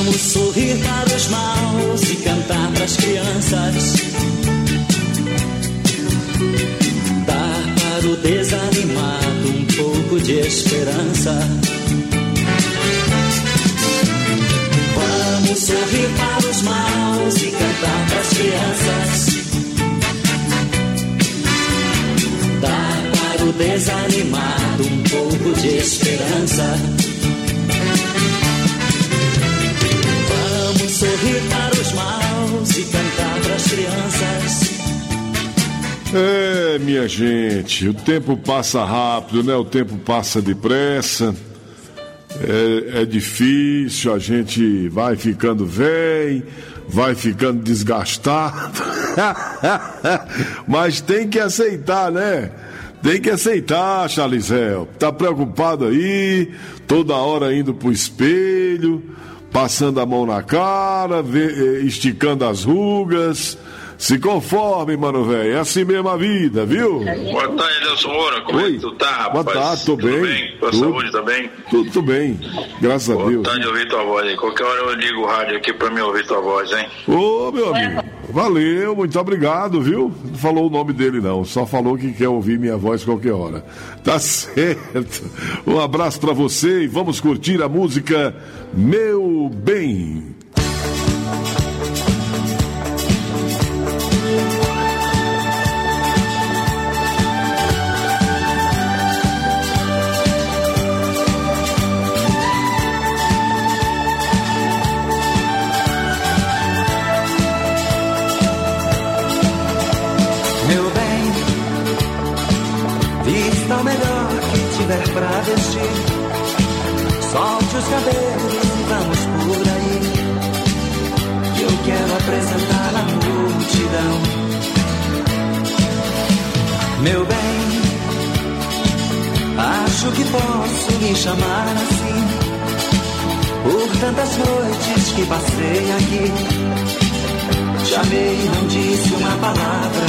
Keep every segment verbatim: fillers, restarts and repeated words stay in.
Vamos sorrir para os maus e cantar para as crianças. Dar para o desanimado um pouco de esperança. Vamos sorrir para os maus e cantar para as crianças. Dar para o desanimado um pouco de esperança. Vamos sorrir para os maus e cantar para as crianças. É, minha gente, o tempo passa rápido, né? O tempo passa depressa. É, é difícil, a gente vai ficando velho, vai ficando desgastado. Mas tem que aceitar, né? Tem que aceitar, Charlizel. Tá preocupado aí, toda hora indo pro espelho, passando a mão na cara, esticando as rugas. Se conforme, mano, velho. É assim mesmo a vida, viu? Boa tarde, Nelson Moura. Como Oi. é que tu tá, rapaz? Boa tarde, tô Tudo bem. bem? Tua Tudo. saúde tá bem? Tudo, tudo bem, graças a Boa Deus. tarde, ouvir tua voz aí. Qualquer hora eu ligo o rádio aqui pra me ouvir tua voz, hein? Ô, meu amigo, valeu, muito obrigado, viu? Não falou o nome dele, não. Só falou que quer ouvir minha voz qualquer hora. Tá certo. Um abraço pra você e vamos curtir a música Meu Bem. Pra vestir, solte os cabelos e vamos por aí. Eu quero apresentar a multidão. Meu bem, acho que posso me chamar assim, por tantas noites que passei aqui. Te amei e não disse uma palavra,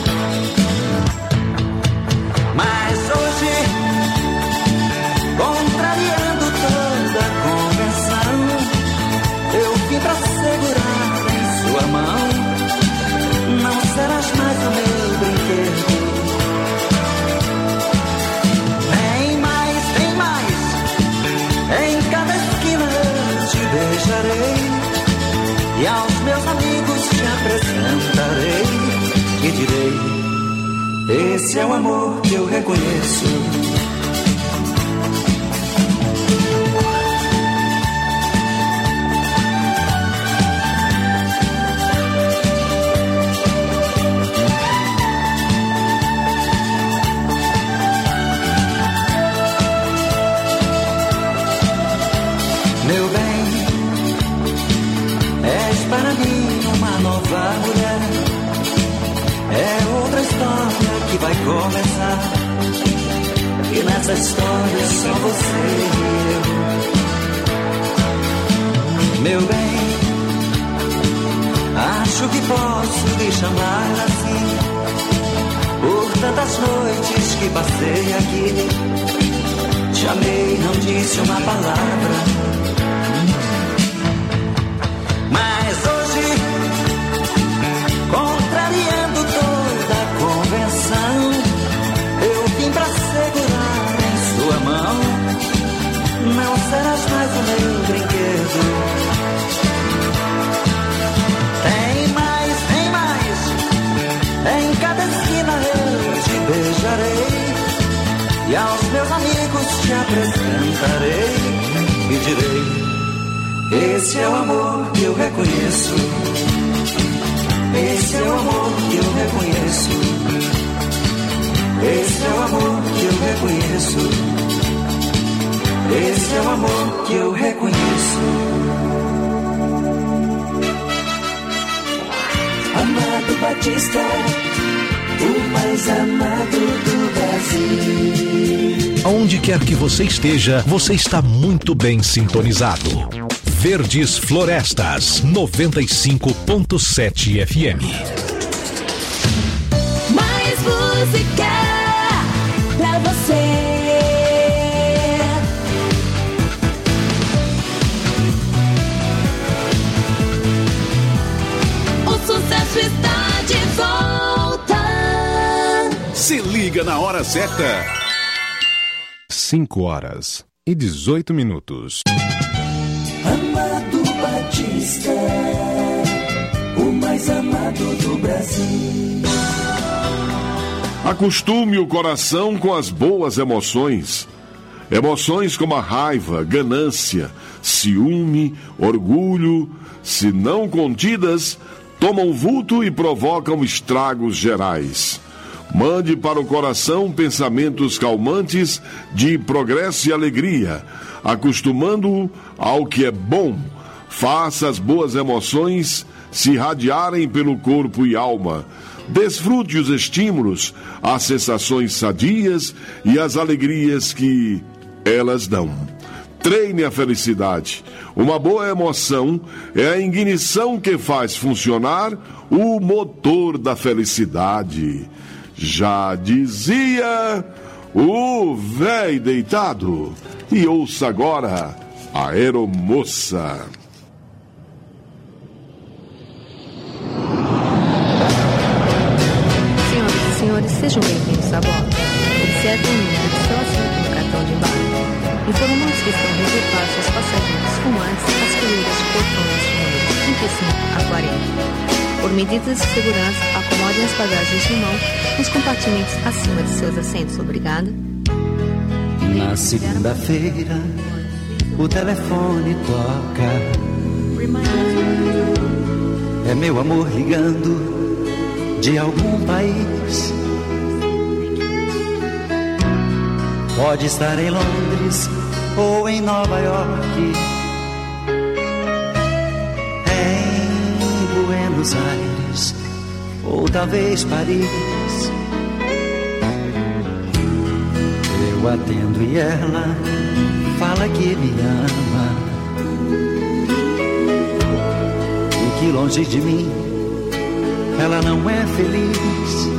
mas hoje, contrariando toda a convenção, eu vim pra segurar em sua mão. Não serás mais o meu brinquedo. Vem mais, vem mais. Em cada esquina eu te beijarei e aos meus amigos te apresentarei e direi: esse é o amor que eu reconheço. Meu bem, és para mim uma nova mulher. É outra história que vai começar. E nessa história só você e eu. Meu bem, acho que posso lhe chamar assim, por tantas noites que passei aqui. Te amei, não disse uma palavra, mas hoje, contrariando toda a convenção, eu vim pra segurar em sua mão. Não serás mais o meu brinquedo. Tem mais, tem mais. Em cada esquina eu te beijarei e aos meus amigos te apresentarei e direi: esse é o amor que eu reconheço. Esse é o amor que eu reconheço. Esse é o amor que eu reconheço. Esse é o amor que eu reconheço. Amado Batista, o mais amado do Brasil. Aonde quer que você esteja, você está muito bem sintonizado. Verdes Florestas, noventa e cinco ponto sete F M. Mais música pra você. Chega na hora certa. cinco horas e dezoito minutos. Amado Batista, o mais amado do Brasil. Acostume o coração com as boas emoções. Emoções como a raiva, ganância, ciúme, orgulho, se não contidas, tomam vulto e provocam estragos gerais. Mande para o coração pensamentos calmantes de progresso e alegria, acostumando-o ao que é bom. Faça as boas emoções se irradiarem pelo corpo e alma. Desfrute os estímulos, as sensações sadias e as alegrias que elas dão. Treine a felicidade. Uma boa emoção é a ignição que faz funcionar o motor da felicidade. Já dizia o véi deitado. E ouça agora a aeromoça. Senhoras e senhores, sejam bem-vindos a bordo. Observe o número de seu assento no cartão de embarque. Informamos que estão reservados aos passageiros fumantes as fileiras de portões de número trinta e cinco a quarenta. Por medidas de segurança, acomodem as bagagens de mão nos compartimentos acima de seus assentos. Obrigada. Na segunda-feira, o telefone toca. É meu amor ligando de algum país. Pode estar em Londres ou em Nova York, em Buenos Aires ou talvez Paris. Eu atendo e ela fala que me ama e que longe de mim ela não é feliz.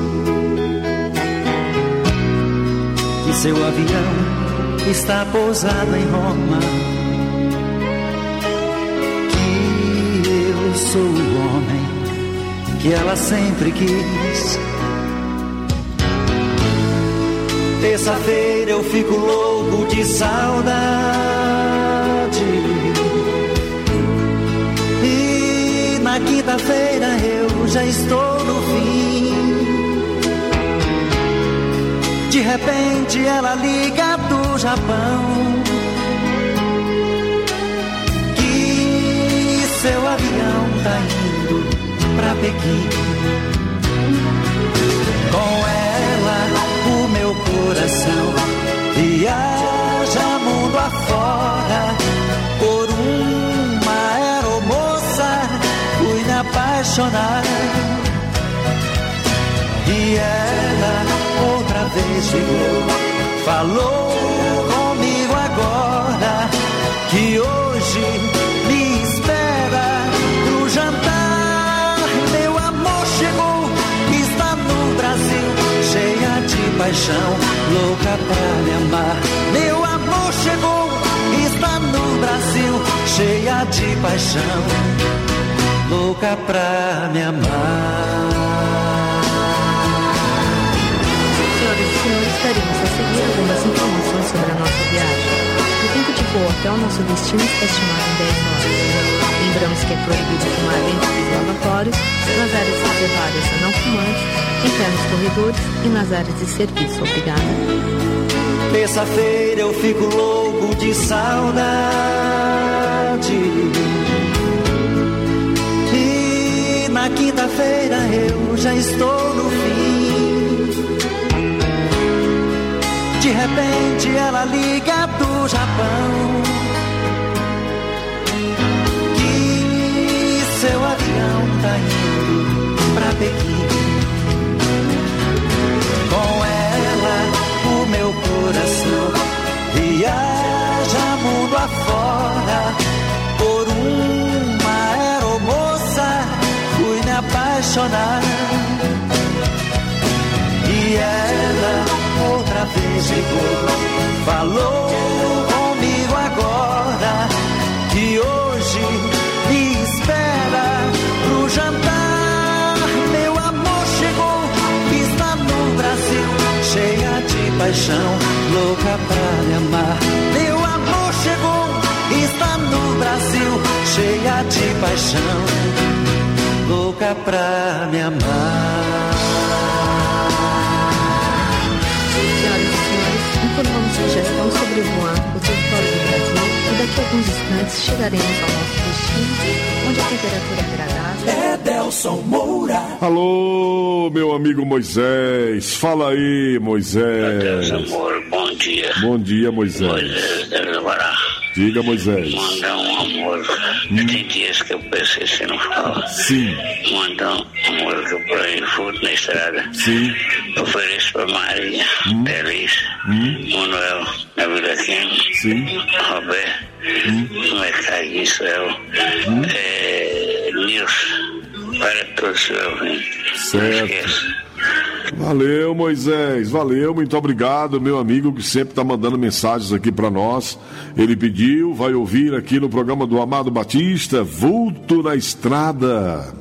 Que seu avião está pousado em Roma, que eu sou o homem que ela sempre quis. Terça-feira eu fico louco de saudade e na quinta-feira eu já estou no fim. De repente ela liga do Japão, que seu avião tá indo pra Pequim. Com ela o meu coração viaja mundo afora. Por uma aeromoça fui me apaixonar. E ela outra vez ligou, falou comigo agora, que hoje me espera pro jantar. Meu amor chegou, está no Brasil, cheia de paixão, louca pra me amar. Meu amor chegou, está no Brasil, cheia de paixão, louca pra me amar. Senhores, estaremos a seguir algumas informações sobre a nossa viagem. O tempo de voo até o nosso destino está estimado em dez horas. Lembramos que é proibido fumar dentro dos lavatórios, nas áreas reservadas a não fumantes, em pé nos corredores e nas áreas de serviço. Obrigada. Terça-feira eu fico louco de saudade e na quinta-feira eu já estou no fim. De repente ela liga do Japão, que seu avião tá indo pra Pequim. Com ela o meu coração viaja mundo afora. Por uma aeromoça fui me apaixonar. E ela outra vez chegou, falou comigo agora, que hoje me espera pro jantar. Meu amor chegou, está no Brasil, cheio paixão, louca pra me amar. Meu amor chegou, está no Brasil, cheia de paixão, louca pra me amar. Senhoras e senhores, informamos sugestão sobrevoando o território do Brasil e daqui a alguns instantes chegaremos ao nosso destino, onde a temperatura é agradável. É Delson Moura. Alô, meu amigo Moisés. Fala aí, Moisés. Delson Moura, bom dia. Bom dia, Moisés. Moisés deve demorar. Diga, Moisés. Mandar um amor. Hum. Tem dias que eu pensei se não fala. Sim. Mandar um amor que eu ponho foto na estrada. Sim. Ofereço pra Maria, hum. Feliz, hum. Manuel, na Vila Quim. Sim. Roberto, hum. Mercado de Israel, hum. é, Nilson, para todos os ouvintes. Certo. Valeu, Moisés, valeu, muito obrigado, meu amigo que sempre está mandando mensagens aqui para nós. Ele pediu, vai ouvir aqui no programa do Amado Batista, Vulto na Estrada.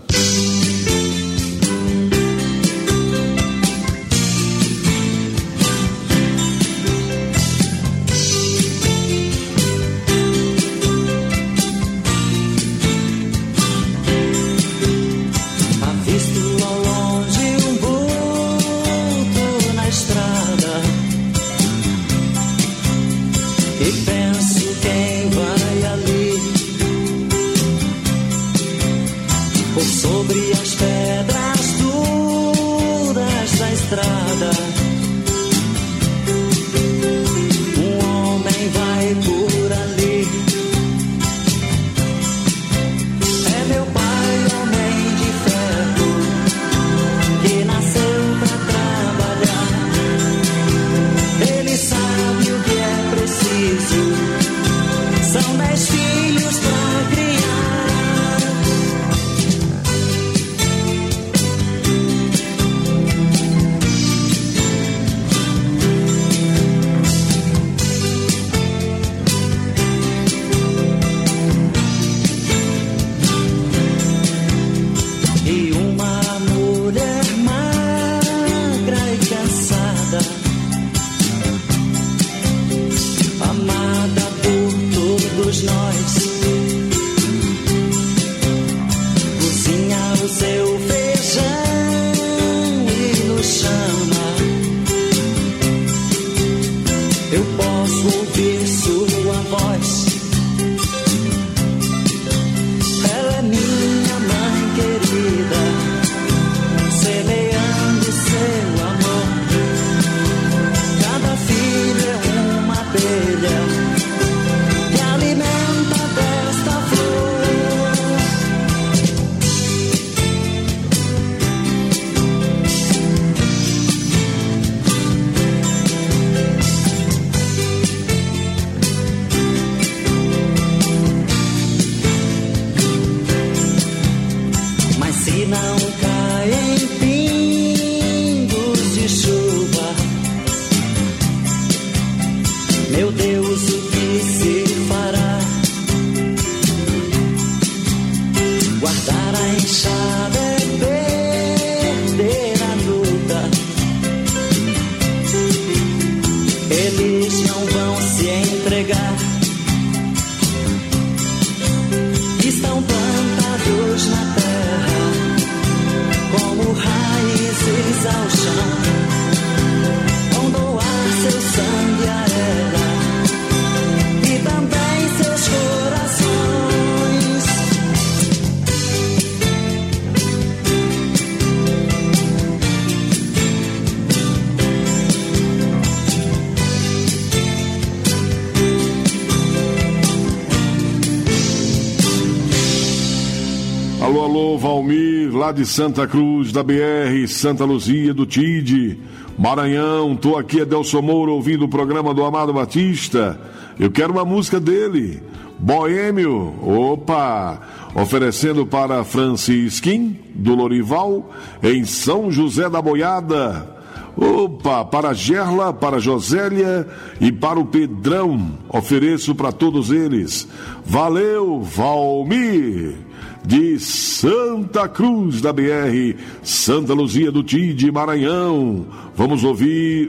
De Santa Cruz, da B R, Santa Luzia, do Tide, Maranhão. Tô aqui, é Delson Moura, ouvindo o programa do Amado Batista. Eu quero uma música dele, Boêmio. Opa! Oferecendo para Francisquim, do Lorival, em São José da Boiada. Opa! Para Gerla, para Josélia e para o Pedrão. Ofereço para todos eles. Valeu, Valmir! De Santa Cruz da B R, Santa Luzia do Tide, Maranhão. Vamos ouvir o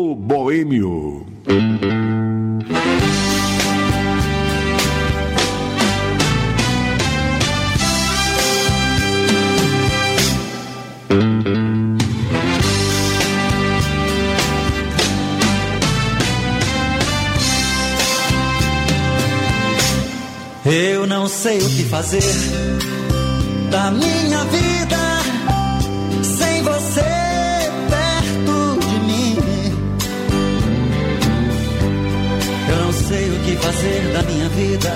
Alô, boêmio. Eu não sei o que fazer da minha vida sem você perto de mim. Eu não sei o que fazer da minha vida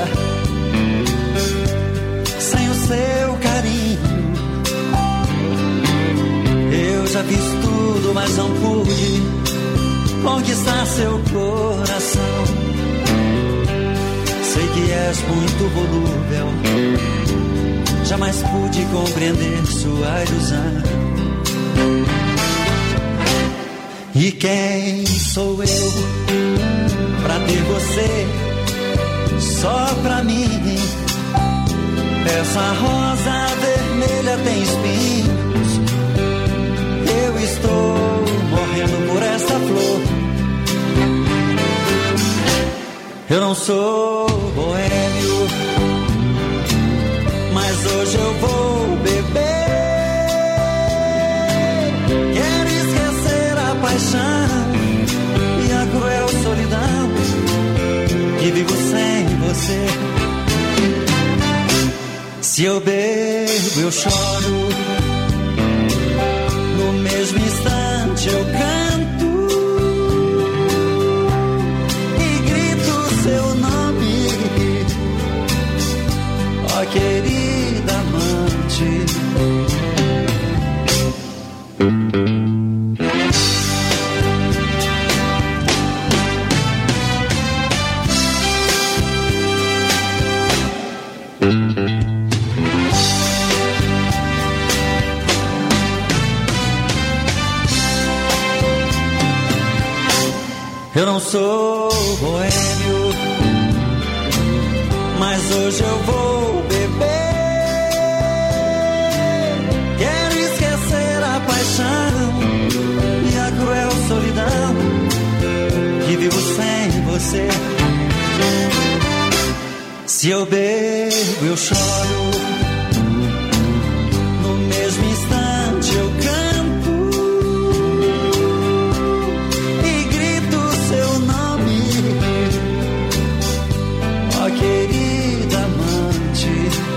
sem o seu carinho. Eu já fiz tudo, mas não pude conquistar seu coração. Sei que és muito volúvel, jamais pude compreender sua ilusão. E quem sou eu pra ter você só pra mim? Essa rosa vermelha tem espinhos, eu estou morrendo por esta flor. Eu não sou boêmio, mas hoje eu vou beber. Quero esquecer a paixão e a cruel solidão que vivo sem você. Se eu bebo, eu choro, no mesmo instante eu canto seu nome, ó querida amante. Eu não sou boêmio, mas hoje eu vou beber. Quero esquecer a paixão e a cruel solidão que vivo sem você. Se eu bebo, eu choro, no mesmo instante eu canto e grito seu nome, ó querida amante.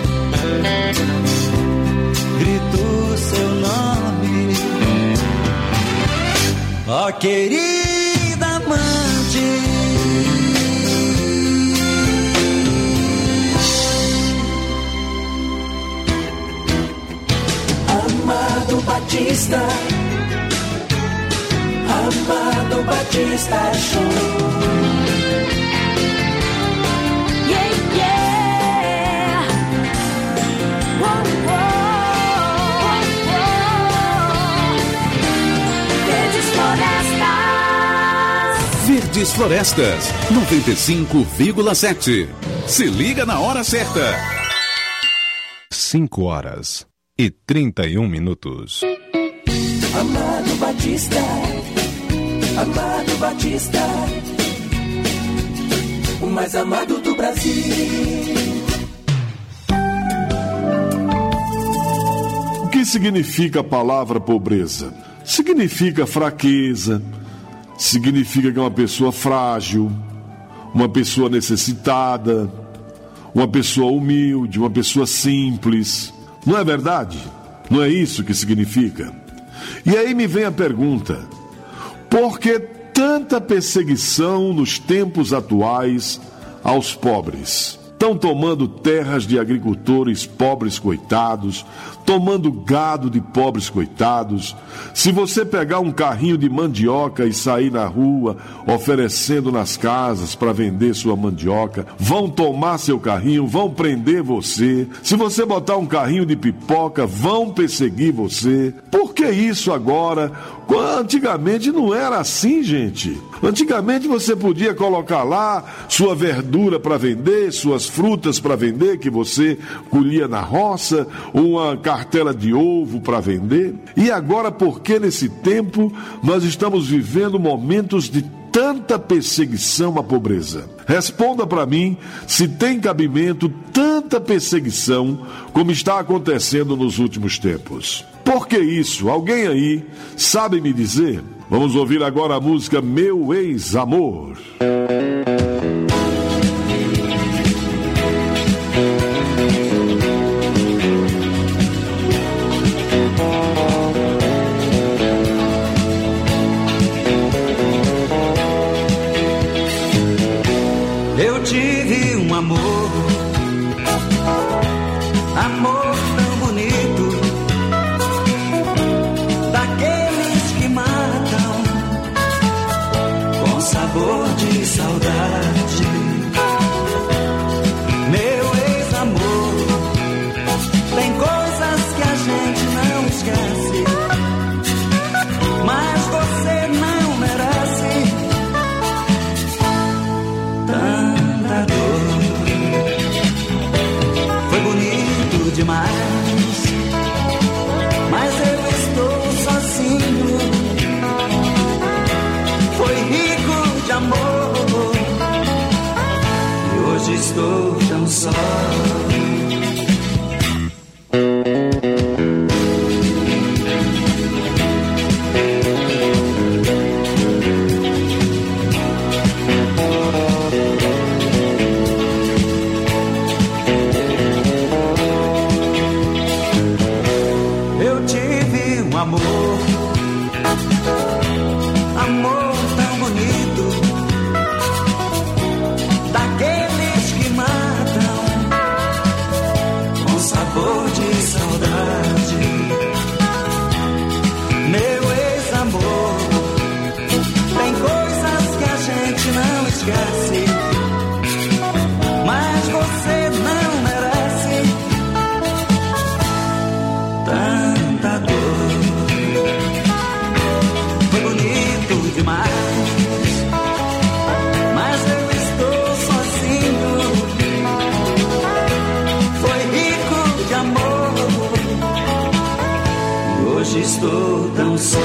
Grito seu nome, ó querida amante. Amado Batista, Amado Batista Show. Yeah, yeah. Whoa, whoa, whoa. Verdes Florestas. Verdes Florestas, noventa e cinco vírgula sete. Se liga na hora certa. cinco horas e trinta e um minutos. Amado Batista, Amado Batista, o mais amado do Brasil. O que significa a palavra pobreza? Significa fraqueza, significa que é uma pessoa frágil, uma pessoa necessitada, uma pessoa humilde, uma pessoa simples. Não é verdade? Não é isso que significa? E aí me vem a pergunta: por que tanta perseguição nos tempos atuais aos pobres? Estão tomando terras de agricultores pobres coitados, tomando gado de pobres coitados. Se você pegar um carrinho de mandioca e sair na rua oferecendo nas casas para vender sua mandioca, vão tomar seu carrinho, vão prender você. Se você botar um carrinho de pipoca, vão perseguir você. Por que isso agora Antigamente não era assim, gente. Antigamente você podia colocar lá sua verdura para vender, suas frutas para vender, que você colhia na roça, uma cartela de ovo para vender. E agora, por que nesse tempo nós estamos vivendo momentos de tanta perseguição à pobreza? Responda para mim se tem cabimento tanta perseguição como está acontecendo nos últimos tempos. Por que isso? Alguém aí sabe me dizer? Vamos ouvir agora a música Meu Ex-Amor. Eu tive um amor, amor tão bonito, daqueles que matam com sabor de saudade. Meu ex-amor, tem coisas que a gente não esquece, mas você não merece tanta dor. Foi bonito demais, mas eu estou sozinho. Foi rico de amor e hoje estou tão só. Eu tive um amor, amor tão bonito, daqueles que matam com sabor de saudade. Meu ex-amor, tem coisas que a gente não esquece, mas você não merece tanta dor. Foi bonito demais, mas eu estou sozinho. Foi rico de amor e hoje estou tão só.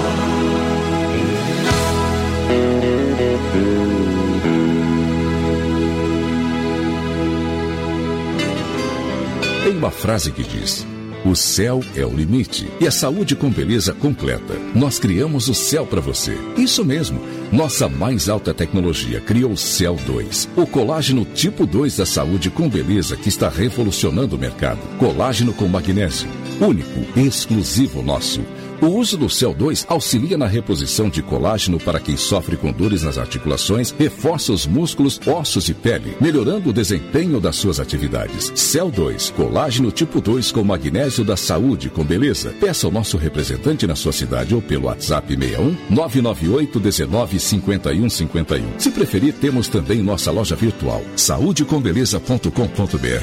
Tem uma frase que diz: o céu é o limite e a saúde com beleza completa. Nós criamos o céu para você. Isso mesmo. Nossa mais alta tecnologia criou o Cell dois, o colágeno tipo dois da saúde com beleza que está revolucionando o mercado. Colágeno com magnésio, único, exclusivo nosso. O uso do Cell dois auxilia na reposição de colágeno para quem sofre com dores nas articulações, reforça os músculos, ossos e pele, melhorando o desempenho das suas atividades. Cell dois, colágeno tipo dois com magnésio da saúde com beleza. Peça ao nosso representante na sua cidade ou pelo WhatsApp seis um nove nove oito um nove cinco um cinco um. Se preferir, temos também nossa loja virtual saúde com beleza ponto com ponto b r.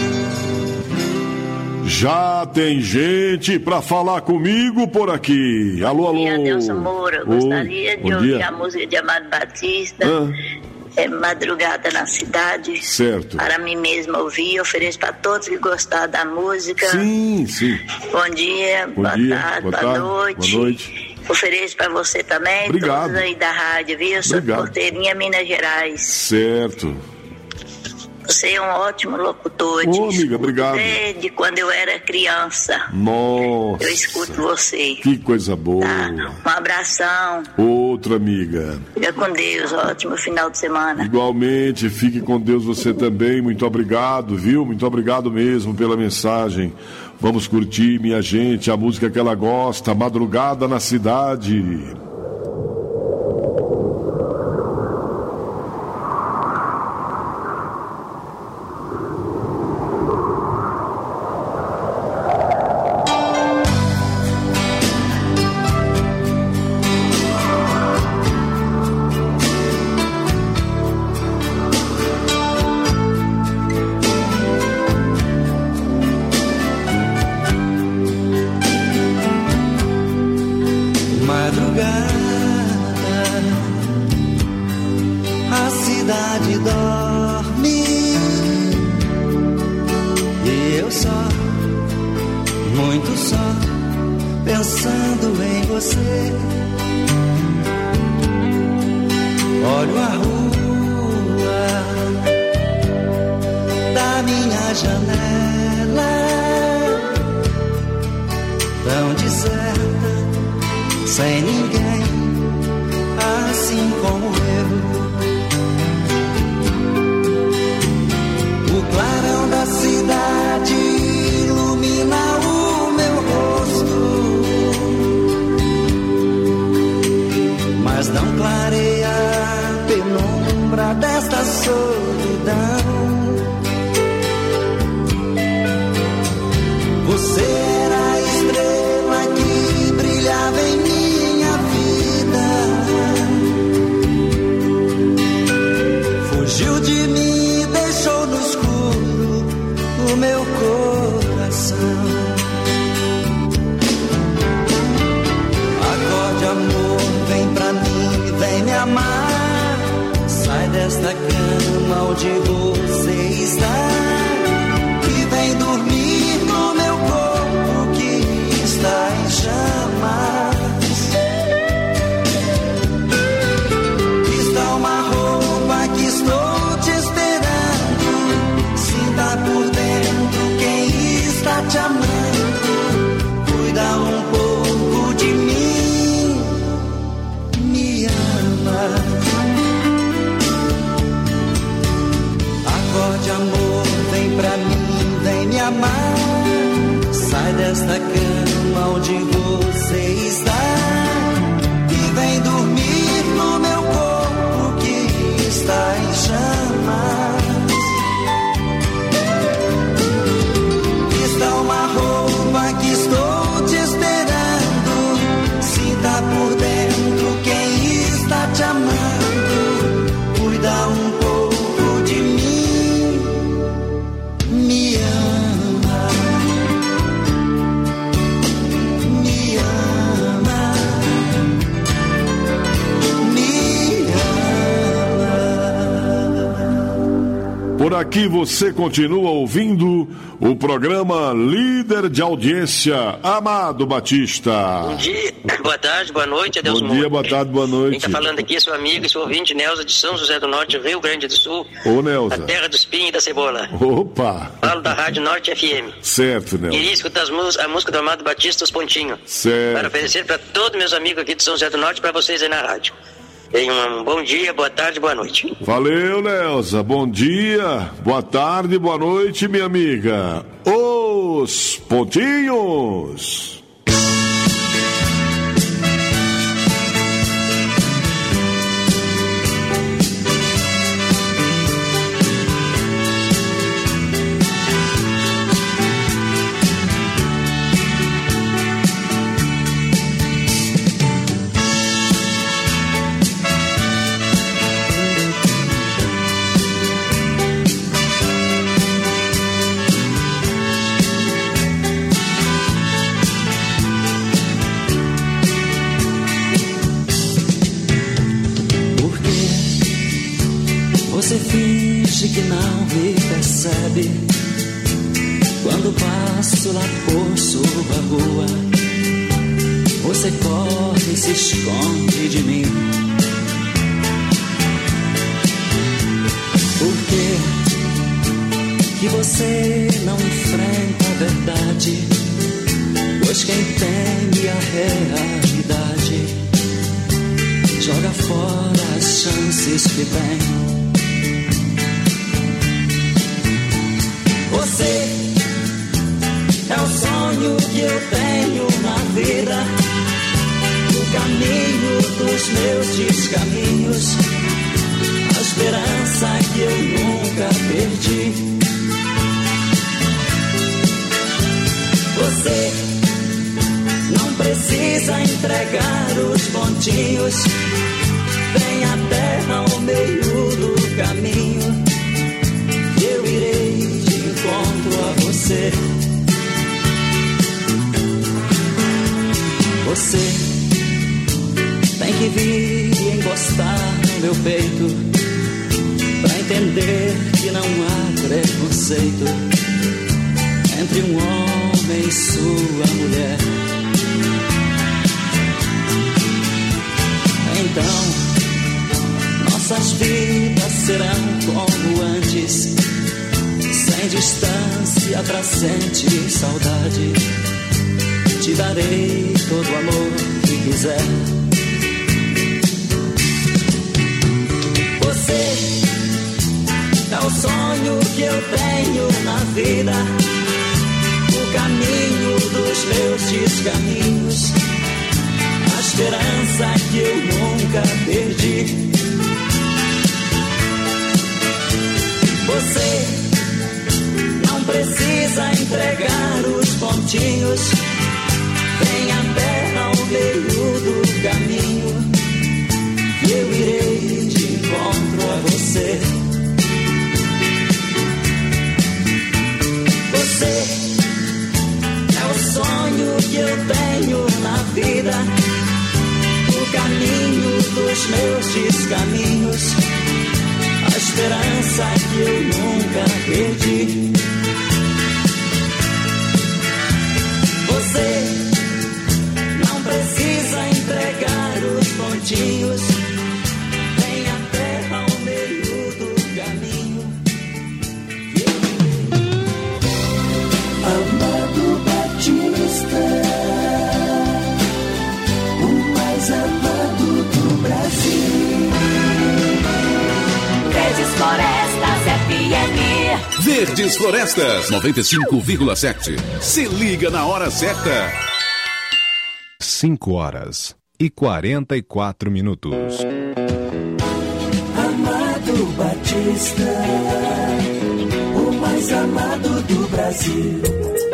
Já tem gente pra falar comigo por aqui. Alô, alô. Bom dia, Nelson Moura. Oi. Gostaria de Bom ouvir dia. a música de Amado Batista. Ah. É Madrugada na Cidade. Certo. Para mim mesma ouvir. Ofereço para todos que gostaram da música. Sim, sim. Bom dia, Bom boa dia, tarde, boa boa, tarde, noite. boa noite. Ofereço para você também. Obrigado. Todos aí da rádio, viu? Eu sou de Obrigado. Porteirinha, Minas Gerais. Certo. Você é um ótimo locutor. Ô, te amiga, escuto obrigado. Desde quando eu era criança. Nossa. Eu escuto você. Que coisa boa. Um abração. Outra amiga. Fica com Deus. Ótimo final de semana. Igualmente, fique com Deus você também. Muito obrigado, viu? Muito obrigado mesmo pela mensagem. Vamos curtir, minha gente, a música que ela gosta, Madrugada na Cidade. Madrugada só, muito só, pensando em você. Olho a rua da minha janela, tão deserta, sem ninguém, assim como eu. O clarão da cidade ilumina o meu rosto, mas não clareia a penumbra desta solidão. Você era a estrela que brilhava em minha vida, fugiu de mim, deixou no escuro o meu coração. Acorde, amor, vem pra mim, vem me amar. Sai desta cama onde você está e vem dormir no meu corpo que está em chamas. Está uma roupa que estou te esperando. Sinta por dentro quem está te amando. Cuida um pouco de mim, me ama. Acorde, amor, vem pra mim, vem me amar. Sai desta cama onde você está e vem dormir no meu corpo que está em chamas. Está uma roupa que estou te esperando. Sinta por dentro quem está te amando. Cuida um pouco de mim, me ama, me ama, me ama. Por aqui você continua ouvindo o programa líder de audiência, Amado Batista. Bom dia, boa tarde, boa noite, adeus. Bom dia, boa tarde, boa noite. Quem está falando aqui é seu amigo e seu ouvinte, Neuza de São José do Norte, Rio Grande do Sul. Ô, Neuza. A terra do espinho e da cebola. Opa. Falo da Rádio Norte F M. Certo, Neuza. Queria escutar as mus- a música do Amado Batista, Os Pontinhos. Certo. Para oferecer para todos meus amigos aqui de São José do Norte, para vocês aí na rádio. Tenham um bom dia, boa tarde, boa noite. Valeu, Neuza. Bom dia, boa tarde, boa noite, minha amiga. Os Pontinhos. Você finge que não me percebe quando passo lá por sua rua. Você corre e se esconde de mim. Por que que você não enfrenta a verdade? Pois quem teme a realidade joga fora as chances que tem. Você é o sonho que eu tenho na vida, o caminho dos meus descaminhos, a esperança que eu nunca perdi. Você não precisa entregar os pontinhos, vem a terra ao meio do caminho, eu irei de encontro a você. Você tem que vir e encostar no meu peito pra entender que não há preconceito entre um homem e sua mulher. Então, nossas vidas serão como antes, sem distância pra sentir saudade. Te darei todo o amor que quiser. Você é o sonho que eu tenho na vida, o caminho dos meus descaminhos, a esperança que eu nunca perdi. Você não precisa entregar os pontinhos, vem até ao meio do caminho, que eu irei de encontro a você. Você é o sonho que eu tenho na vida, o caminho dos meus descaminhos, a esperança que eu nunca perdi. Você não precisa entregar os pontinhos, vem até ao meio do caminho. Amado Batista, o mais amado do Brasil. Verdes Florestas F M. Verdes Florestas noventa e cinco vírgula sete. Se liga na hora certa. cinco horas e quarenta e quatro minutos. Amado Batista, o mais amado do Brasil.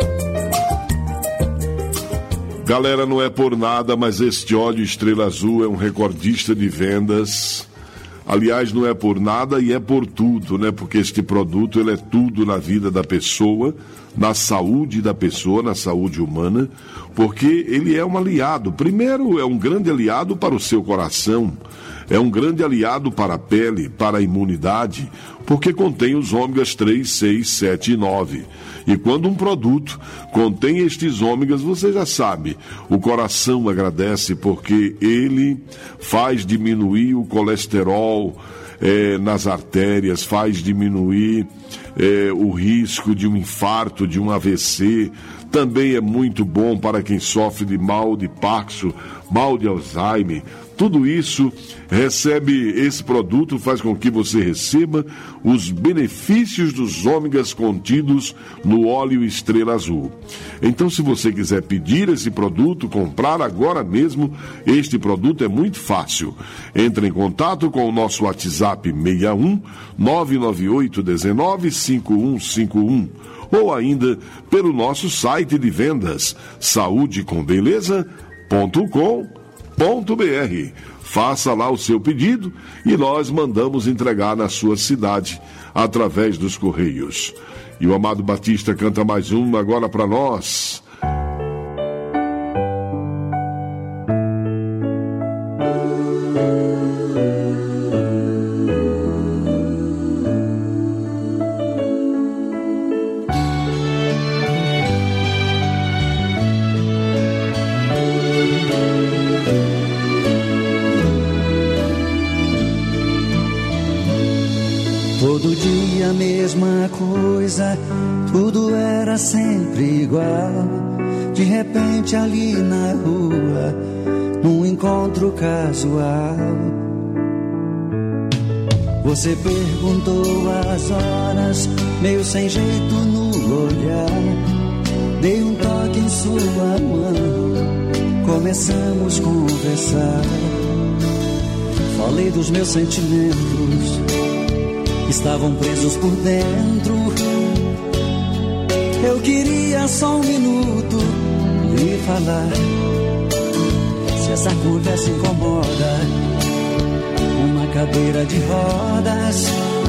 Galera, não é por nada, mas este óleo Estrela Azul é um recordista de vendas. Aliás, não é por nada e é por tudo, né? Porque este produto, ele é tudo na vida da pessoa, na saúde da pessoa, na saúde humana, porque ele é um aliado. Primeiro, é um grande aliado para o seu coração, é um grande aliado para a pele, para a imunidade, porque contém os ômegas três, seis, sete e nove. E quando um produto contém estes ômegas, você já sabe, o coração agradece porque ele faz diminuir o colesterol eh, nas artérias, faz diminuir eh, o risco de um infarto, de um A V C. Também é muito bom para quem sofre de mal de Parkinson, mal de Alzheimer. Tudo isso recebe, esse produto faz com que você receba os benefícios dos ômegas contidos no óleo Estrela Azul. Então, se você quiser pedir esse produto, comprar agora mesmo, este produto é muito fácil. Entre em contato com o nosso WhatsApp seis um nove nove oito um nove cinco um cinco um ou ainda pelo nosso site de vendas saúde com beleza ponto com ponto br. Faça lá o seu pedido e nós mandamos entregar na sua cidade através dos Correios. E o Amado Batista canta mais uma agora para nós. Todo dia a mesma coisa, tudo era sempre igual. De repente ali na rua, num encontro casual, você perguntou as horas, meio sem jeito no olhar. Dei um toque em sua mão, começamos a conversar. Falei dos meus sentimentos, estavam presos por dentro. Eu queria só um minuto lhe falar. Se essa conversa incomoda, uma cadeira de rodas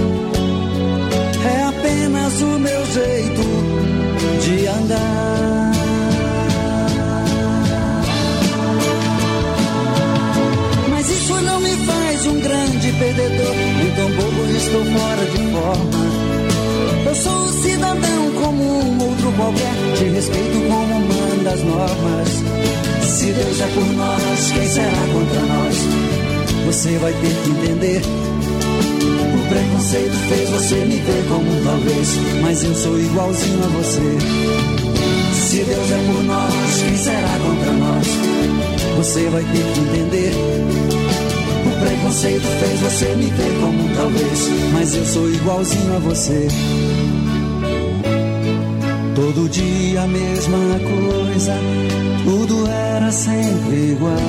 é apenas o meu jeito de andar. Mas isso não me faz um grande perdedor, nem tampouco estou fora de forma. Eu sou um cidadão como um outro qualquer, te respeito como manda as normas. Se Deus é por nós, quem será contra nós? Você vai ter que entender. O preconceito fez você me ver como um talvez, mas eu sou igualzinho a você. Se Deus é por nós, quem será contra nós? Você vai ter que entender. O preconceito fez você me ver como um talvez, mas eu sou igualzinho a você. Todo dia a mesma coisa, tudo era sempre igual.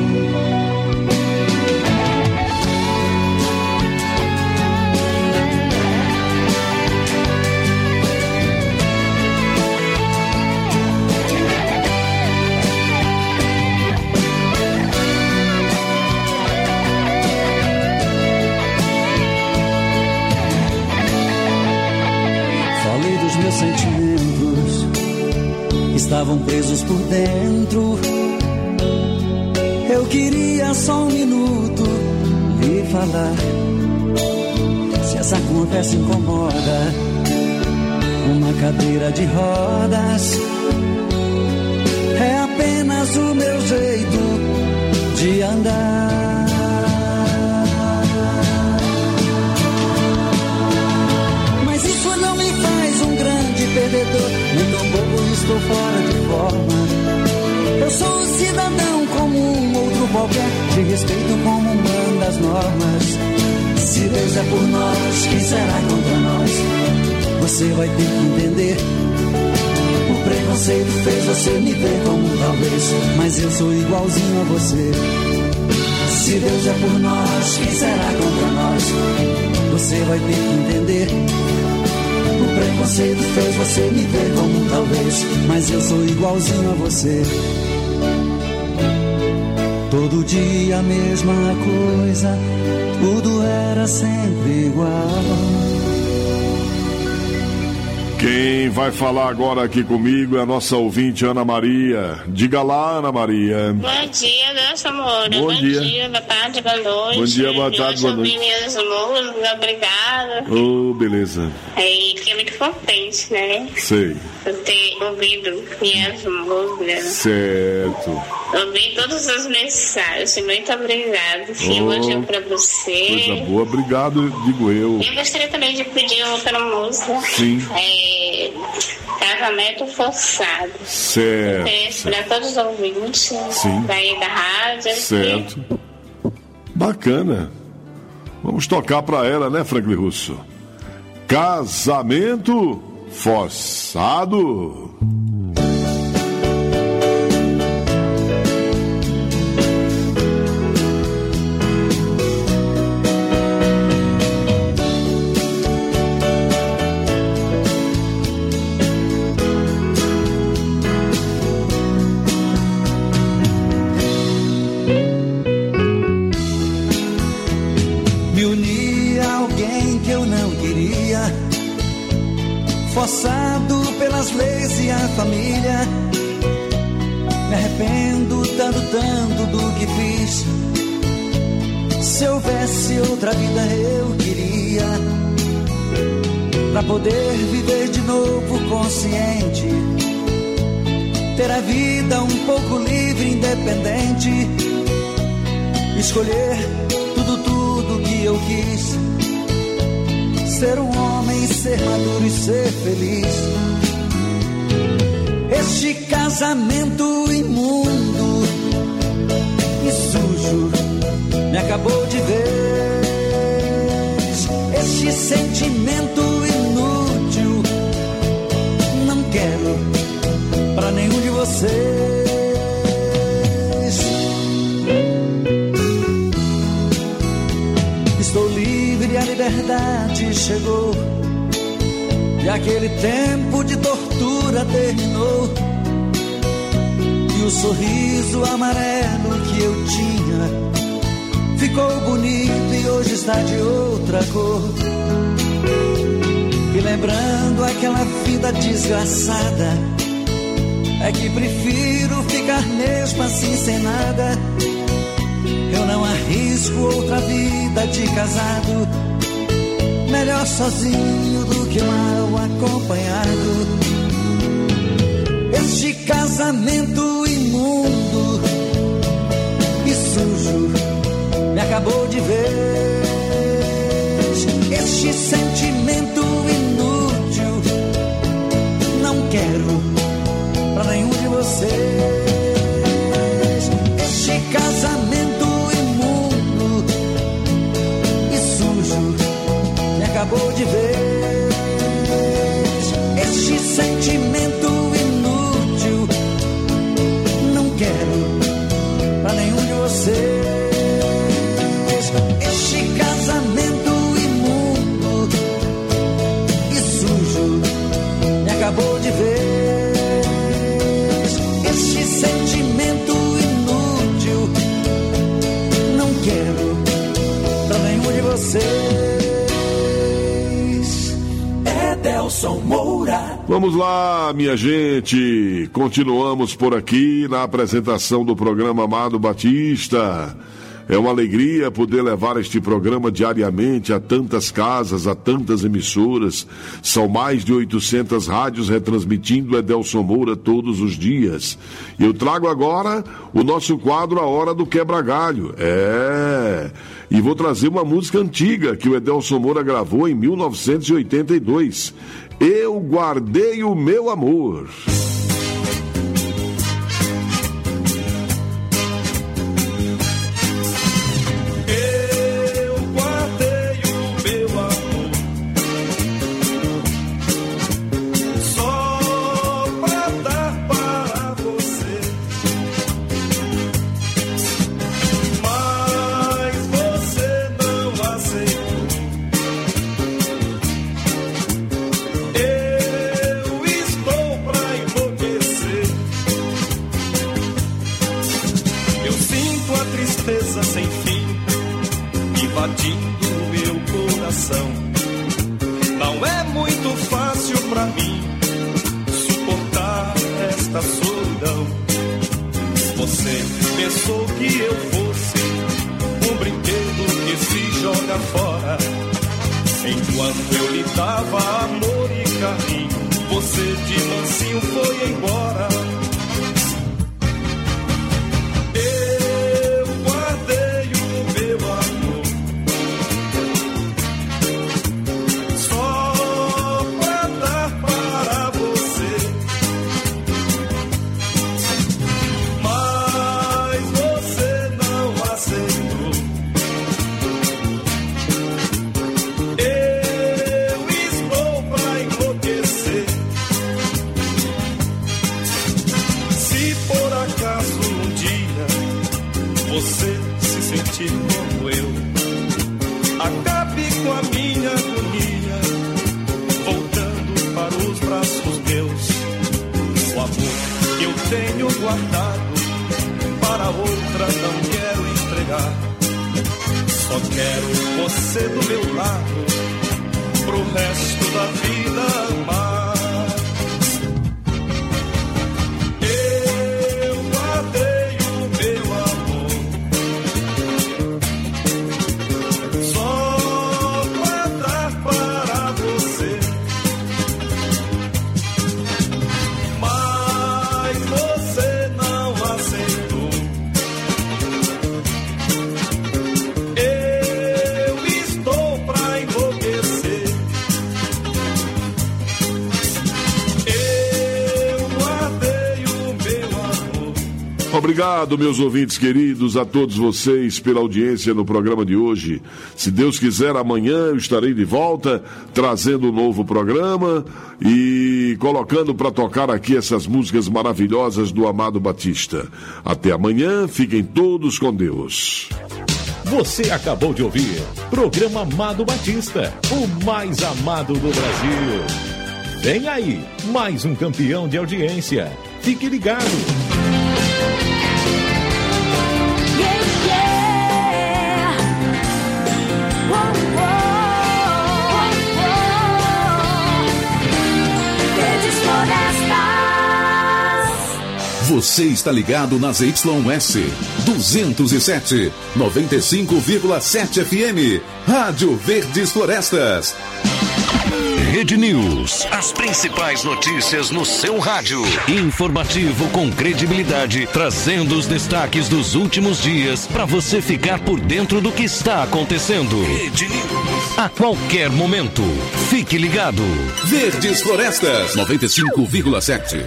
Meus sentimentos estavam presos por dentro. Eu queria só um minuto lhe falar. Se essa conversa incomoda, uma cadeira de rodas é apenas o meu jeito de andar. Perdedor, nem tão bobo, estou fora de forma. Eu sou um cidadão como um outro qualquer, te respeito como manda as normas. Se Deus é por nós, quem será contra nós? Você vai ter que entender. O preconceito fez você me ver como um talvez, mas eu sou igualzinho a você. Se Deus é por nós, quem será contra nós? Você vai ter que entender. O preconceito fez você me ver como um talvez, mas eu sou igualzinho a você. Todo dia a mesma coisa, tudo era sempre igual. Quem vai falar agora aqui comigo é a nossa ouvinte Ana Maria. Diga lá, Ana Maria. Bom dia, nossa amor. Bom, Bom dia. dia, boa tarde, boa noite. Bom dia, boa tarde, boa noite. Minhas músicas, obrigada. Oh, beleza. E fiquei muito contente, né? Sei. Por ter ouvido minhas músicas. Certo. Ouvi todas as mensagens. Muito obrigada. Sim, oh, bom dia pra você. Coisa boa, obrigado, digo eu. Eu gostaria também de pedir outra música. Sim. É, Casamento Forçado. Certo. Para todos os ouvintes. Sim. Daí da rádio. Certo. Aqui. Bacana. Vamos tocar para ela, né, Franklin Russo? Casamento Forçado. Forçado pelas leis e a família, me arrependo tanto, tanto do que fiz. Se houvesse outra vida eu queria, pra poder viver de novo consciente, ter a vida um pouco livre, independente, escolher tudo, tudo que eu quis. Ser um homem, ser maduro e ser feliz. Este casamento imundo e sujo me acabou de vez. Este sentimento inútil não quero pra nenhum de vocês. Estou livre e a liberdade chegou, e aquele tempo de tortura terminou, e o sorriso amarelo que eu tinha ficou bonito e hoje está de outra cor. E lembrando aquela vida desgraçada, é que prefiro ficar mesmo assim sem nada. Eu não arrisco outra vida de casado, melhor sozinho do que mal acompanhado. casamento imundo e sujo me acabou de ver. Este sentimento inútil não quero pra nenhum de vocês. Este casamento imundo e sujo me acabou de ver. Este sentimento inútil não quero pra nenhum de vocês. Este casamento imundo e sujo me acabou de ver. Este sentimento inútil não quero pra nenhum de vocês. Edelson Moura. Vamos lá, minha gente. Continuamos por aqui na apresentação do programa Amado Batista. É uma alegria poder levar este programa diariamente a tantas casas, a tantas emissoras. São mais de oitocentas rádios retransmitindo Edelson Moura todos os dias. E eu trago agora o nosso quadro A Hora do Quebra-Galho. É... E vou trazer uma música antiga que o Edelson Moura gravou em mil novecentos e oitenta e dois. Eu Guardei o Meu Amor. Obrigado, meus ouvintes queridos, a todos vocês pela audiência no programa de hoje. Se Deus quiser, amanhã eu estarei de volta trazendo um novo programa e colocando para tocar aqui essas músicas maravilhosas do Amado Batista. Até amanhã, fiquem todos com Deus. Você acabou de ouvir Programa Amado Batista, o mais amado do Brasil. Vem aí, mais um campeão de audiência. Fique ligado. Você está ligado nas Y S duzentos e sete, noventa e cinco vírgula sete F M, Rádio Verdes Florestas. Rede News. As principais notícias no seu rádio. Informativo com credibilidade, trazendo os destaques dos últimos dias para você ficar por dentro do que está acontecendo. Rede News. A qualquer momento. Fique ligado. Verdes Florestas noventa e cinco vírgula sete.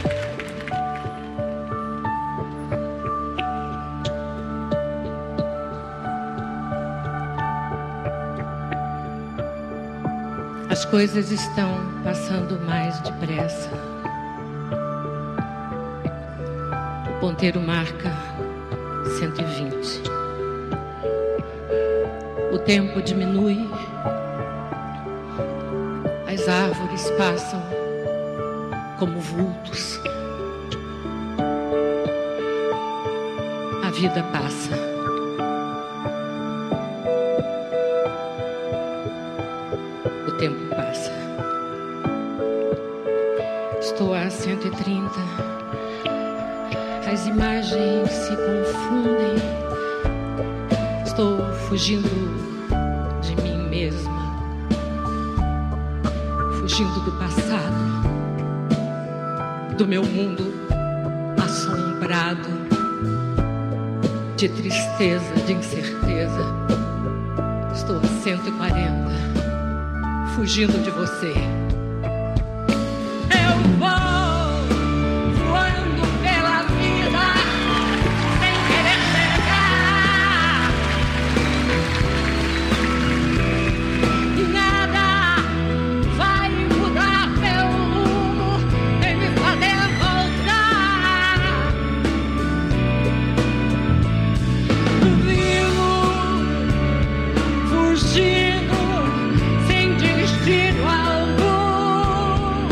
As coisas estão passando mais depressa. O ponteiro marca cento e vinte. O tempo diminui. As árvores passam como vultos. A vida passa. O tempo passa. Estou a cento e trinta. As imagens se confundem. Estou fugindo de mim mesma. Fugindo do passado. Do meu mundo assombrado. De tristeza, de incerteza. Estou a cento e quarenta. Fugindo de você. Eu vou voando pela vida sem querer chegar. Nada vai mudar meu rumo nem me fazer voltar. Vivo fugindo destino algum.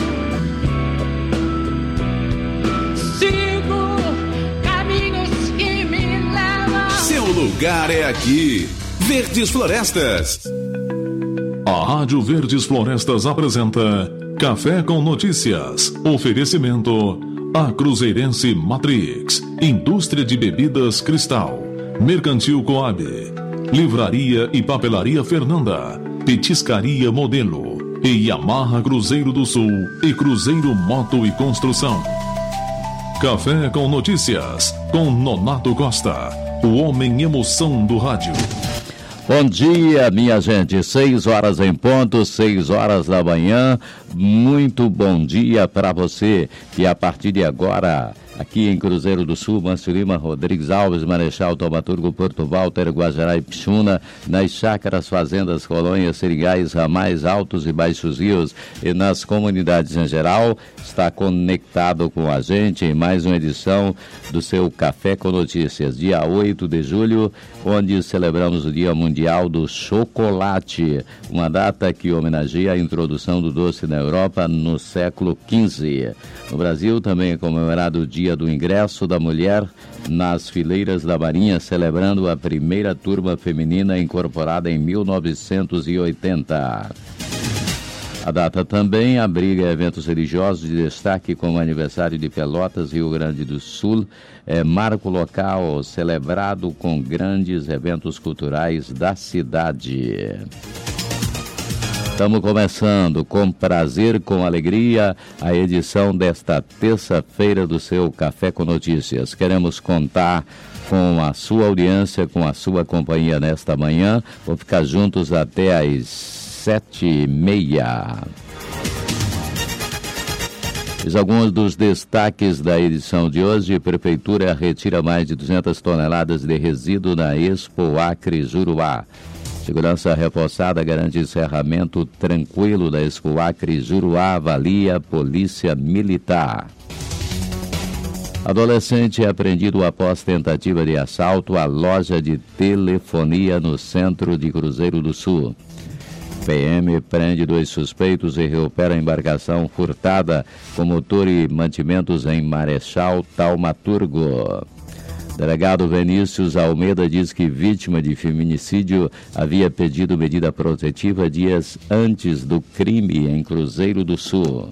Sigo caminhos que me levam. Seu lugar é aqui. Verdes Florestas. A Rádio Verdes Florestas apresenta Café com Notícias. Oferecimento A Cruzeirense Matrix, Indústria de Bebidas Cristal, Mercantil Coab, Livraria e Papelaria Fernanda, Petiscaria Modelo e Yamaha Cruzeiro do Sul e Cruzeiro Moto e Construção. Café com Notícias, com Nonato Costa, o homem emoção do rádio. Bom dia, minha gente, seis horas em ponto, seis horas da manhã, muito bom dia para você que a partir de agora... Aqui em Cruzeiro do Sul, Mâncio Lima, Rodrigues Alves, Marechal Taumaturgo, Porto Walter, Guajará e Pixuna, nas chácaras, fazendas, colônias, seringais, ramais, altos e baixos rios e nas comunidades em geral, está conectado com a gente em mais uma edição do seu Café com Notícias, dia oito de julho, onde celebramos o Dia Mundial do Chocolate, uma data que homenageia a introdução do doce na Europa no século quinze. No Brasil também é comemorado o Dia do Ingresso da Mulher nas fileiras da Marinha, celebrando a primeira turma feminina incorporada em mil novecentos e oitenta. A data também abriga eventos religiosos de destaque, como o aniversário de Pelotas, Rio Grande do Sul, é marco local celebrado com grandes eventos culturais da cidade. Estamos começando com prazer, com alegria, a edição desta terça-feira do seu Café com Notícias. Queremos contar com a sua audiência, com a sua companhia nesta manhã. Vou ficar juntos até às sete e meia. Fiz alguns dos destaques da edição de hoje. A Prefeitura retira mais de duzentas toneladas de resíduo na Expo Acre Juruá. Segurança reforçada garante encerramento tranquilo da Expo Acre Juruá, avalia Polícia Militar. Adolescente é apreendido após tentativa de assalto à loja de telefonia no centro de Cruzeiro do Sul. P M prende dois suspeitos e recupera a embarcação furtada com motor e mantimentos em Marechal Taumaturgo. Delegado Vinícius Almeida diz que vítima de feminicídio havia pedido medida protetiva dias antes do crime em Cruzeiro do Sul.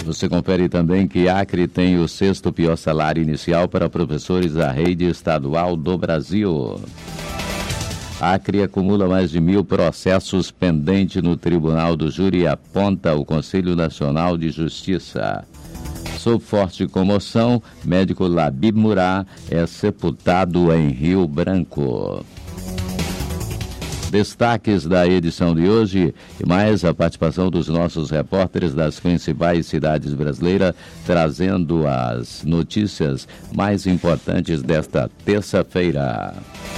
Você confere também que Acre tem o sexto pior salário inicial para professores da rede estadual do Brasil. Acre acumula mais de mil processos pendentes no Tribunal do Júri, aponta o Conselho Nacional de Justiça. Sob forte comoção, médico Labib Murá é sepultado em Rio Branco. Destaques da edição de hoje e mais a participação dos nossos repórteres das principais cidades brasileiras, trazendo as notícias mais importantes desta terça-feira.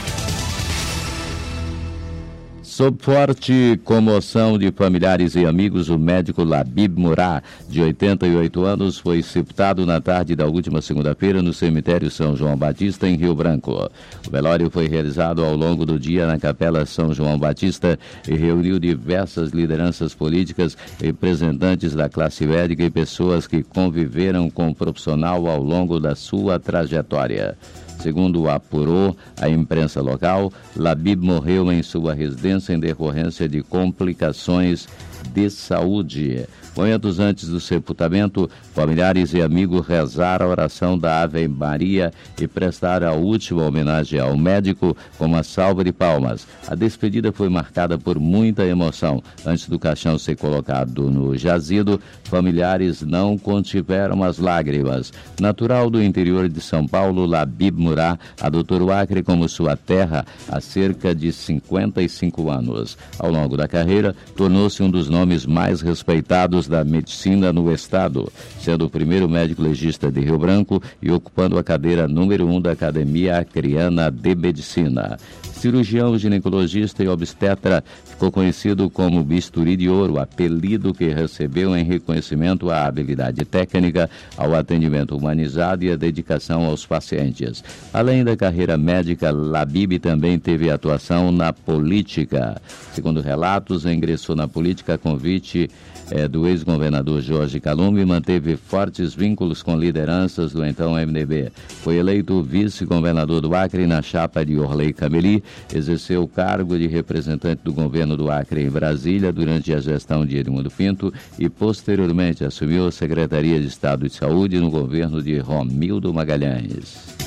Sob forte comoção de familiares e amigos, o médico Labib Murá, de oitenta e oito anos, foi sepultado na tarde da última segunda-feira no cemitério São João Batista, em Rio Branco. O velório foi realizado ao longo do dia na Capela São João Batista e reuniu diversas lideranças políticas, representantes da classe médica e pessoas que conviveram com o profissional ao longo da sua trajetória. Segundo apurou a imprensa local, Labib morreu em sua residência em decorrência de complicações de saúde. Momentos antes do sepultamento, familiares e amigos rezaram a oração da Ave Maria e prestaram a última homenagem ao médico com uma salva de palmas. A despedida foi marcada por muita emoção. Antes do caixão ser colocado no jazido, familiares não contiveram as lágrimas. Natural do interior de São Paulo, Labib Murá adotou o Acre como sua terra há cerca de cinquenta e cinco anos. Ao longo da carreira, tornou-se um dos nomes mais respeitados da medicina no estado, sendo o primeiro médico legista de Rio Branco e ocupando a cadeira número um da Academia Acreana de Medicina. Cirurgião, ginecologista e obstetra, ficou conhecido como Bisturi de Ouro, apelido que recebeu em reconhecimento à habilidade técnica, ao atendimento humanizado e à dedicação aos pacientes. Além da carreira médica, Labib também teve atuação na política. Segundo relatos, ingressou na política a convite É, do ex-governador Jorge Calume e manteve fortes vínculos com lideranças do então M D B. Foi eleito vice-governador do Acre na chapa de Orley Cameli, exerceu o cargo de representante do governo do Acre em Brasília durante a gestão de Edmundo Pinto e posteriormente assumiu a Secretaria de Estado de Saúde no governo de Romildo Magalhães.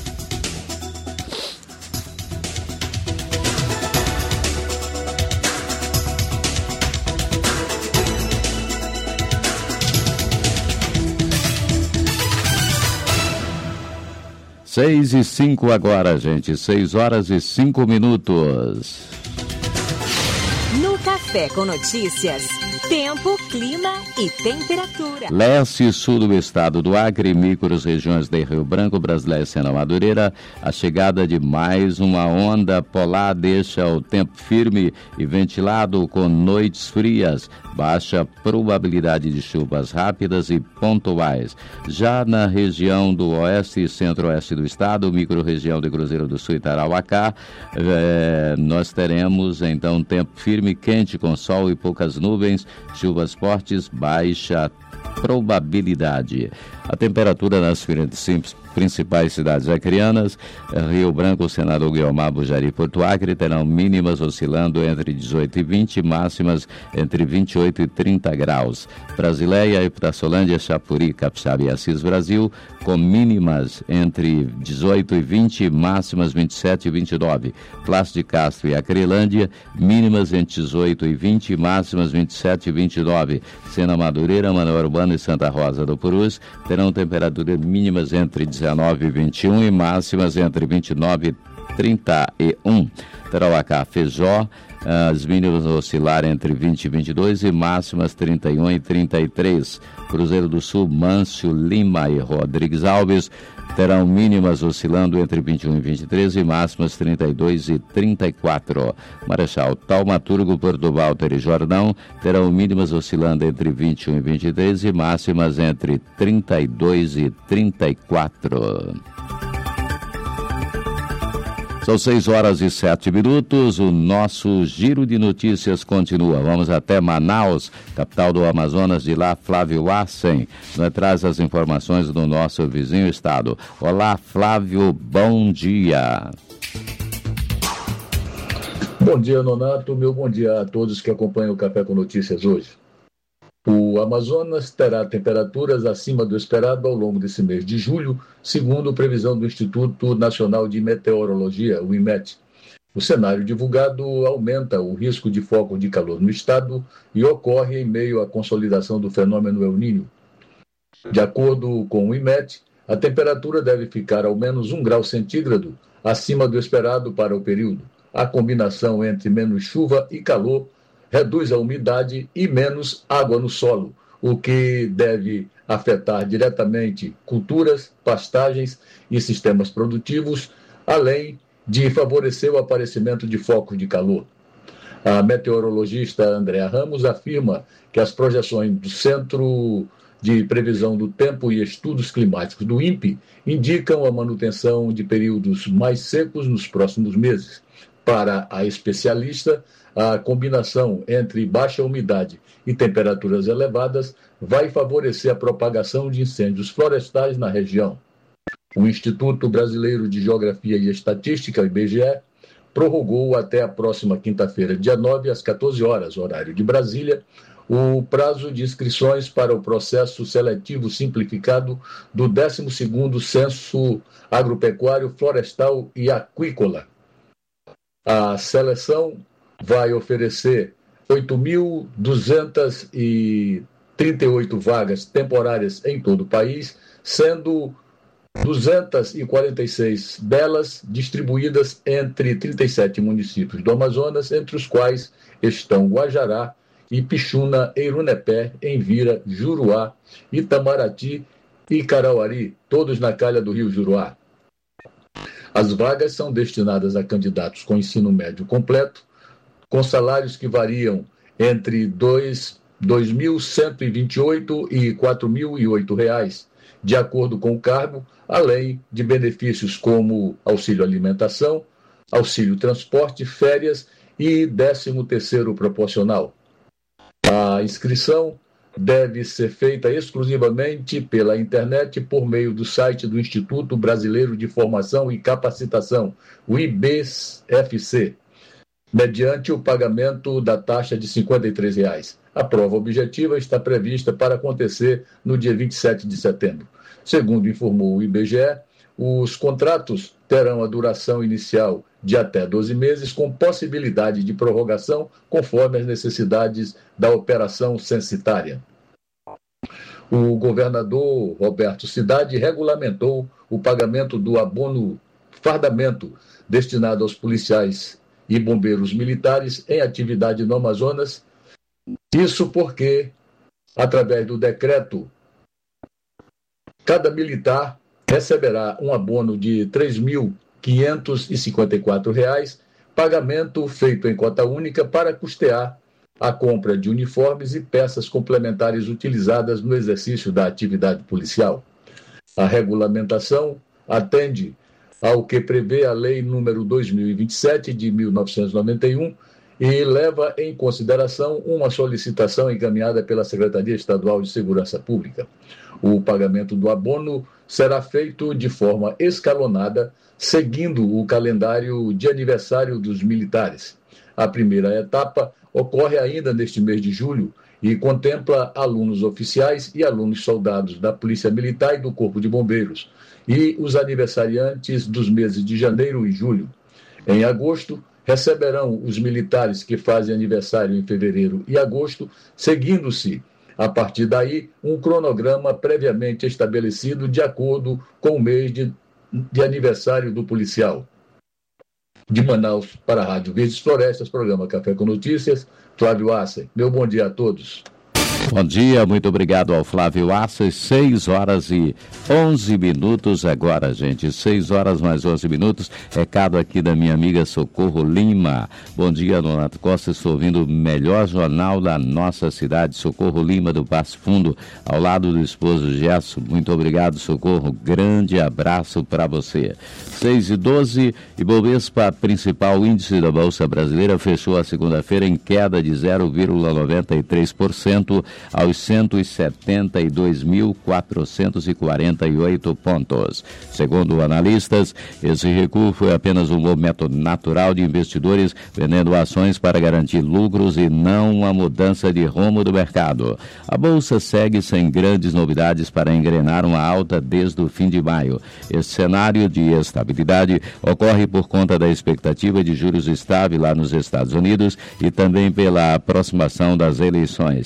Seis e cinco agora, gente. Seis horas e cinco minutos. No Café com Notícias, tempo, clima e temperatura. Leste e sul do estado do Acre, micro-regiões de Rio Branco, Brasileira e Sena Madureira, a chegada de mais uma onda polar deixa o tempo firme e ventilado com noites frias, baixa probabilidade de chuvas rápidas e pontuais. Já na região do oeste e centro-oeste do estado, micro-região de Cruzeiro do Sul e Tarauacá, é, nós teremos então tempo firme, quente com sol e poucas nuvens, chuvas fortes, baixa probabilidade. A temperatura nas principais cidades acreanas, Rio Branco, Senador Guiomar, Bujari e Porto Acre, terão mínimas oscilando entre dezoito e vinte, máximas entre vinte e oito e trinta graus. Brasileia, Ipitaçolândia, Chapuri, Capixaba e Assis Brasil, com mínimas entre dezoito e vinte, máximas vinte e sete e vinte e nove. Plácido de Castro e Acrelândia, mínimas entre dezoito e vinte, máximas vinte e sete e vinte e nove. Sena Madureira, Manoel Urbano e Santa Rosa do Purus terão temperaturas mínimas entre dezenove e vinte e um e máximas entre vinte e nove e trinta e um. Tarauacá, Feijó, as mínimas oscilar entre vinte e vinte e dois e máximas trinta e um e trinta e três. Cruzeiro do Sul, Mâncio, Lima e Rodrigues Alves terão mínimas oscilando entre vinte e um e vinte e três e máximas trinta e dois e trinta e quatro. Marechal Taumaturgo, Porto Walter e Jordão terão mínimas oscilando entre vinte e um e vinte e três e máximas entre trinta e dois e trinta e quatro. São seis horas e sete minutos, o nosso giro de notícias continua. Vamos até Manaus, capital do Amazonas, de lá Flávio Assen, nos traz as informações do nosso vizinho estado. Olá, Flávio, bom dia. Bom dia, Nonato, meu bom dia a todos que acompanham o Café com Notícias hoje. O Amazonas terá temperaturas acima do esperado ao longo desse mês de julho, segundo previsão do Instituto Nacional de Meteorologia, o IMET. O cenário divulgado aumenta o risco de focos de calor no estado e ocorre em meio à consolidação do fenômeno El Niño. De acordo com o IMET, a temperatura deve ficar ao menos um grau centígrado acima do esperado para o período. A combinação entre menos chuva e calor reduz a umidade e menos água no solo, o que deve afetar diretamente culturas, pastagens e sistemas produtivos, além de favorecer o aparecimento de focos de calor. A meteorologista Andréa Ramos afirma que as projeções do Centro de Previsão do Tempo e Estudos Climáticos do INPE indicam a manutenção de períodos mais secos nos próximos meses. Para a especialista, a combinação entre baixa umidade e temperaturas elevadas vai favorecer a propagação de incêndios florestais na região. O Instituto Brasileiro de Geografia e Estatística, o I B G E, prorrogou até a próxima quinta-feira, dia nove, às quatorze horas, horário de Brasília, o prazo de inscrições para o processo seletivo simplificado do décimo segundo Censo Agropecuário, Florestal e Aquícola. A seleção vai oferecer oito mil duzentas e trinta e oito vagas temporárias em todo o país, sendo duzentas e quarenta e seis delas distribuídas entre trinta e sete municípios do Amazonas, entre os quais estão Guajará, Ipixuna, Eirunepé, Envira, Juruá, Itamaraty e Carauari, todos na calha do rio Juruá. As vagas são destinadas a candidatos com ensino médio completo, com salários que variam entre dois mil cento e vinte e oito e quatro mil e oito reais, de acordo com o cargo, além de benefícios como auxílio alimentação, auxílio transporte, férias e décimo terceiro proporcional. A inscrição deve ser feita exclusivamente pela internet por meio do site do Instituto Brasileiro de Formação e Capacitação, o I B F C, mediante o pagamento da taxa de cinquenta e três reais. A prova objetiva está prevista para acontecer no dia vinte e sete de setembro. Segundo informou o I B G E, os contratos terão a duração inicial de até doze meses, com possibilidade de prorrogação conforme as necessidades da operação censitária. O governador Roberto Cidade regulamentou o pagamento do abono fardamento destinado aos policiais e bombeiros militares em atividade no Amazonas. Isso porque, através do decreto, cada militar receberá um abono de três mil quinhentos e cinquenta e quatro reais, pagamento feito em cota única para custear a compra de uniformes e peças complementares utilizadas no exercício da atividade policial. A regulamentação atende ao que prevê a Lei número dois mil e vinte e sete, de mil novecentos e noventa e um, e leva em consideração uma solicitação encaminhada pela Secretaria Estadual de Segurança Pública. O pagamento do abono será feito de forma escalonada, seguindo o calendário de aniversário dos militares. A primeira etapa ocorre ainda neste mês de julho e contempla alunos oficiais e alunos soldados da Polícia Militar e do Corpo de Bombeiros, e os aniversariantes dos meses de janeiro e julho. Em agosto, receberão os militares que fazem aniversário em fevereiro e agosto, seguindo-se, a partir daí, um cronograma previamente estabelecido de acordo com o mês de, de aniversário do policial. De Manaus, para a Rádio Verdes Florestas, programa Café com Notícias, Flávio Assen. Meu bom dia a todos. Bom dia, muito obrigado ao Flávio Assas, seis horas e onze minutos agora, gente, seis horas mais onze minutos, recado aqui da minha amiga Socorro Lima. Bom dia, Donato Costa, estou ouvindo o melhor jornal da nossa cidade, Socorro Lima do Passo Fundo, ao lado do esposo Gerson. Muito obrigado, Socorro, grande abraço para você. seis e doze, e Bovespa, principal índice da Bolsa Brasileira, fechou a segunda-feira em queda de zero vírgula noventa e três por cento aos cento e setenta e dois mil quatrocentos e quarenta e oito pontos. Segundo analistas, esse recuo foi apenas um movimento natural de investidores vendendo ações para garantir lucros e não uma mudança de rumo do mercado. A Bolsa segue sem grandes novidades para engrenar uma alta desde o fim de maio. Esse cenário de estabilidade ocorre por conta da expectativa de juros estável lá nos Estados Unidos e também pela aproximação das eleições.